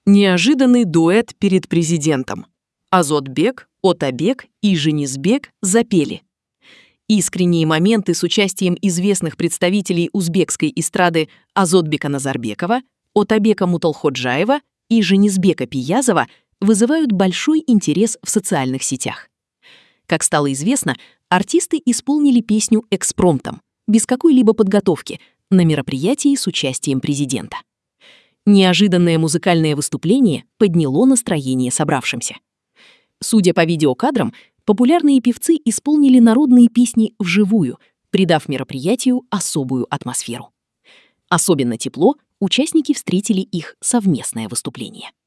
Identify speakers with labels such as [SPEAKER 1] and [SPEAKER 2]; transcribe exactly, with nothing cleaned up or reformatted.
[SPEAKER 1] Неожиданный дуэт перед президентом. Азотбек, Отабек и Женисбек запели. Искренние моменты с участием известных представителей узбекской эстрады Азотбека Назарбекова, Отабека Муталходжаева и Женисбека Пиязова вызывают большой интерес в социальных сетях. Как стало известно, артисты исполнили песню экспромтом, без какой-либо подготовки, на мероприятии с участием президента. Неожиданное музыкальное выступление подняло настроение собравшимся. Судя по видеокадрам, популярные певцы исполнили народные песни вживую, придав мероприятию особую атмосферу. Особенно тепло участники встретили их совместное выступление.